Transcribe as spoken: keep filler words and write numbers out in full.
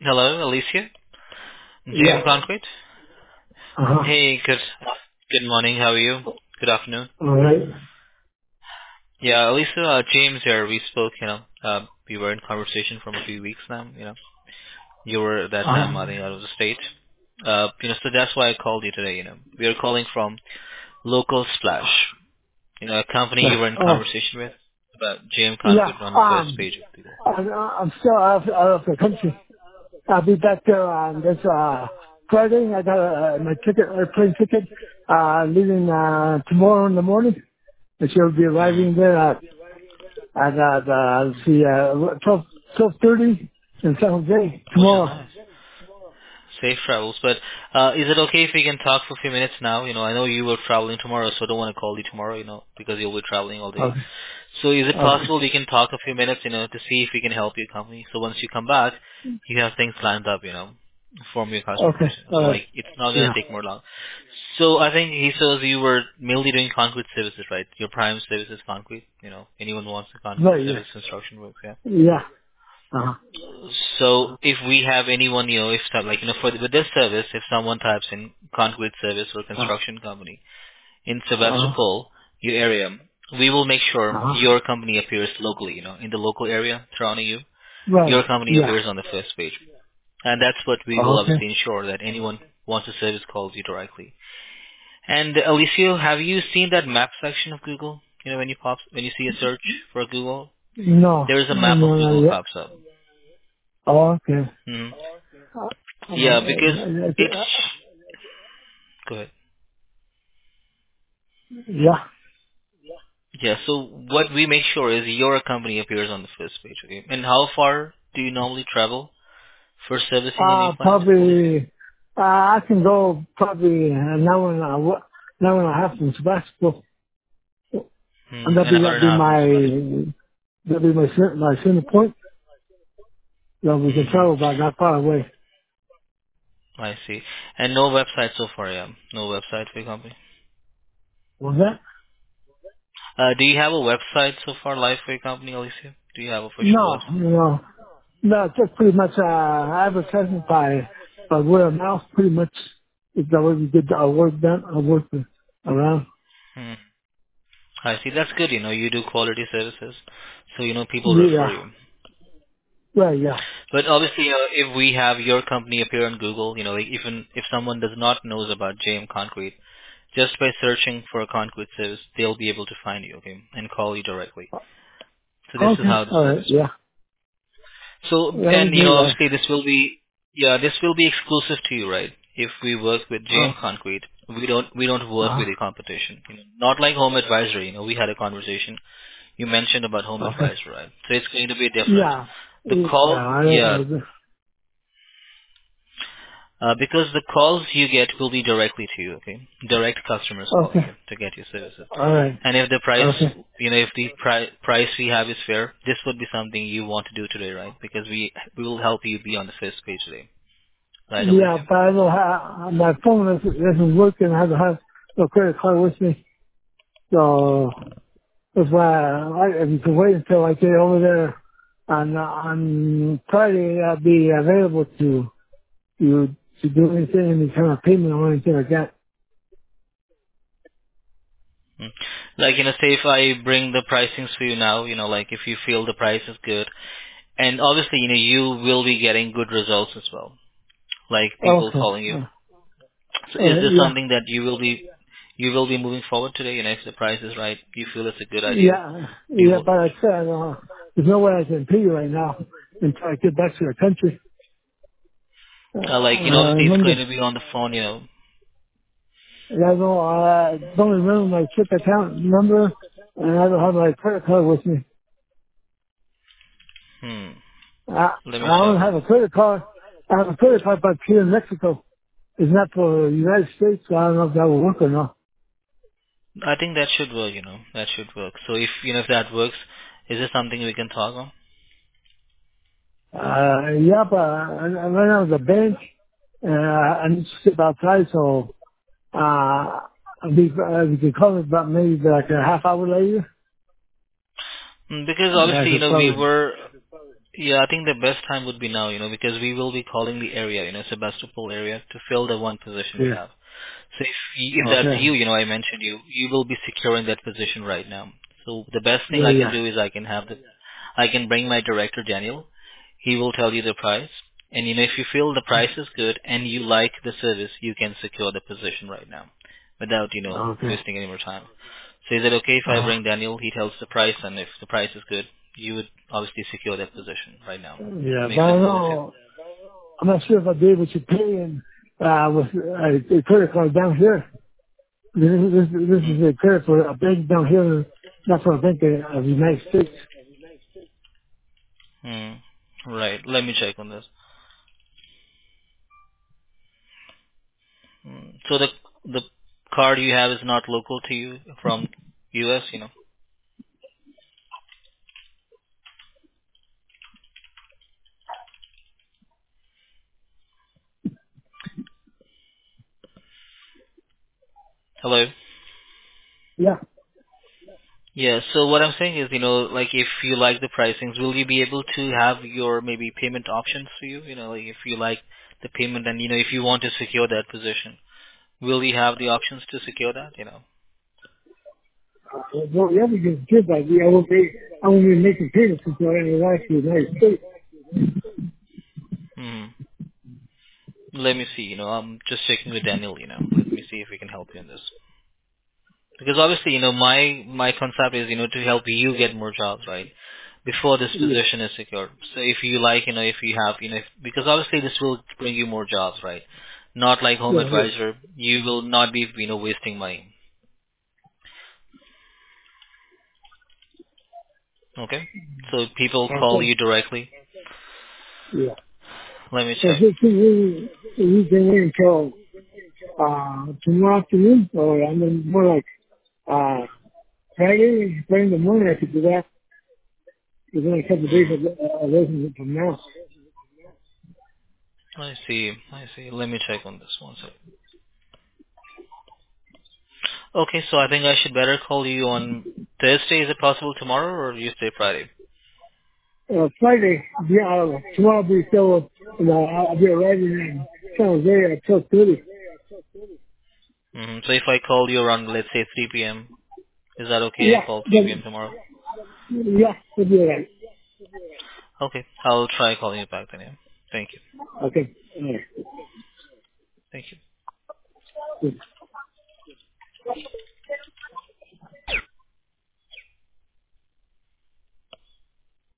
Hello, Alicia. J M Yeah. Concrete. Uh-huh. Hey, good good morning. How are you? Good afternoon. All right. Yeah, Alicia, uh, James here. We spoke, you know, uh, we were in conversation from a few weeks now, you know. You were at that time, I Uh-huh. think, out of the state. Uh, you know, so that's why I called you today, you know. We are calling from Local Splash, you know, a company you Yeah. were in Oh, conversation with about J M yeah. Concrete on the first Um, page of Google. I'm, I'm still out, out of the country. I'll be back there on this, uh, Friday. I got uh, my ticket, airplane ticket, uh, leaving, uh, tomorrow in the morning. And she'll be Hmm. arriving there at, at, uh, the, let's see, uh, twelve, twelve thirty in San Jose Which is tomorrow. nice. Safe travels. But uh, is it okay if we can talk for a few minutes now? You know, I know you were traveling tomorrow, so I don't want to call you tomorrow, you know, because you'll be traveling all day. Okay. So is it Okay. possible we can talk a few minutes, you know, to see if we can help your company? So once you come back, you have things lined up, you know, from your customers. Okay. You know, All so right. like it's not going Yeah. to take more long. So I think he says you were mainly doing concrete services, right? Your prime service is concrete. You know, anyone wants a concrete Right. Yeah. service construction work, yeah. Yeah. Uh-huh. So if we have anyone, you know, if some- like you know, for with this service, if someone types in concrete service or Uh-huh. construction company in Uh-huh. Sebastopol, your area, we will make sure Uh-huh. your company appears locally, you know, in the local area surrounding you. Right. Your company Yeah. appears on the first page, and that's what we will Okay. obviously ensure that anyone wants a service calls you directly. And Alicio, have you seen that map section of Google? You know, when you pop, when you see a search for Google, No, there is a map of no, not Google yet. pops up. Oh, okay. hmm Uh, Yeah, because uh, it's go ahead. yeah. Yeah, so what we make sure is your company appears on the first page, okay? And how far do you normally travel for servicing a new Uh, client, Alicia? probably, uh, I can go probably an hour and a, wa- an hour and a half from Sebastopol. Hmm, And that'll an be, hour that'll and a be half from my, Sebastian. that'll be my, cen- my center point. So we can travel Mm-hmm. about that far away. I see. And no website so far, yeah. No website for your company. Was that? Uh, do you have a website so far live for your company, Alicia? Do you have official No, website? no. No, just pretty much, uh, advertising by, by word of mouth, pretty much. Is that way we get our work done, our work around. Hmm. I see. That's good, you know, you do quality services. So, you know, people refer Yeah. you. Right, yeah. But obviously, uh, if we have your company appear on Google, you know, like even if someone does not knows about J M Concrete, just by searching for a concrete service, they'll be able to find you, okay, and call you directly. So this is Okay. how the All right. service Yeah. works. So, Yeah, we and you do know, that. obviously this will be, yeah, this will be exclusive to you, right? If we work with J Oh. M Concrete, we don't, we don't work Uh, with the competition. You know, not like Home Advisory. You know, we had a conversation. You mentioned about Home okay. Advisor, right? So it's going to be different. Yeah. The Yeah. call, I, yeah, I, Uh, because the calls you get will be directly to you, okay? Direct customers calling okay. you to get your services. All right. And if the price, Okay. you know, if the pri- price we have is fair, this would be something you want to do today, right? Because we we will help you be on the first page today, right, Yeah, Alicia? but I don't have, my phone isn't, isn't working. I have to have no credit card with me. So that's why I, if you can wait until I get over there on, on Friday, I'll be available to, to, to do anything, any kind of payment or anything like that. Hmm. Like, you know, say if I bring the pricings for you now, you know, like if you feel the price is good, and obviously, you know, you will be getting good results as well, like people Okay. calling you. Uh, So all is right. this Yeah. something that you will be you will be moving forward today? You know, if the price is right, you feel it's a good idea. Yeah, You yeah, will, but like I said, uh, there's no way I can pay you right now until I get back to the country. Uh, uh, like you know, uh, obviously it's going Monday. to be on the phone. You know, And I don't, uh, don't remember my chip account number, and I don't have my credit card with me. hmm. I, Let me I check. don't have a credit card. I have a credit card, but here in Mexico. It's not for the United States, so I don't know if that will work or not. I think that should work. You know, that should work. So if you know if that works, is this something we can talk on? Uh, yeah, but I, I ran out of the bank, and I, I need to step outside, so, uh, I'll be, uh, you can call me about maybe like a half hour later. Mm, Because I obviously, you could know, we probably, were. Yeah, I think the best time would be now, you know, because we will be calling the area, you know, Sebastopol area to fill the one position we Yeah. have. So if, you, if that's Okay. you, you know, I mentioned you, you will be securing that position right now. So the best thing Yeah, I can yeah. do is I can have the, I can bring my director Daniel. He will tell you the price. And you know, if you feel the price is good and you like the service, you can secure the position right now without, you know, Okay. wasting any more time. So is it okay if I Uh, bring Daniel? He tells the price, and if the price is good, you would obviously secure that position right now. yeah, but Make I sense don't for this, yeah? know. I'm not sure if I'll be able to pay in, uh, with a, a credit card down here. This, is- this, is- this is a credit for a bank down here, not for a bank of the United States. Mm. Right. Let me check on this. Mm. So the the card you have is not local to you from U S, you know? Hello? Yeah. Yeah, so what I'm saying is, you know, like if you like the pricings, will you be able to have your maybe payment options for you? You know, like if you like the payment and, you know, if you want to secure that position, will you have the options to secure that, you know? Uh, well, yeah, because it's good idea. I won't be, I won't be making payments until I arrive to the United States. Hmm. Let me see, you know, I'm just checking with Daniel, you know. Let me see if we can help you in this. Because obviously, you know, my my concept is, you know, to help you get more jobs, right? Before this Yeah. position is secured. So if you like, you know, if you have, you know, if, because obviously this will bring you more jobs, right? Not like Home Yeah. Yeah. Advisor, you will not be, you know, wasting money. Okay? So people call Okay. you directly. Yeah. Let me So check. this can we, we can wait until, uh, tomorrow afternoon, or I mean, more like, uh, Friday, Friday in the morning I could do that. It's only a couple of days Hmm. uh, away from from now. I see. I see. Let me check on this one second. Okay, so I think I should better call you on Thursday. Is it possible tomorrow, or you say Friday? Uh, Friday, yeah, I don't know. Tomorrow I'll be still, you know, I'll, I'll be arriving in San Jose at twelve thirty. Hmm. So if I call you around, let's say three p m, is that okay? I Yeah, call three p m but, tomorrow. yeah, it'll be alright. Okay, I'll try calling you back then. Yeah. Thank you. Okay. All Thank you. right.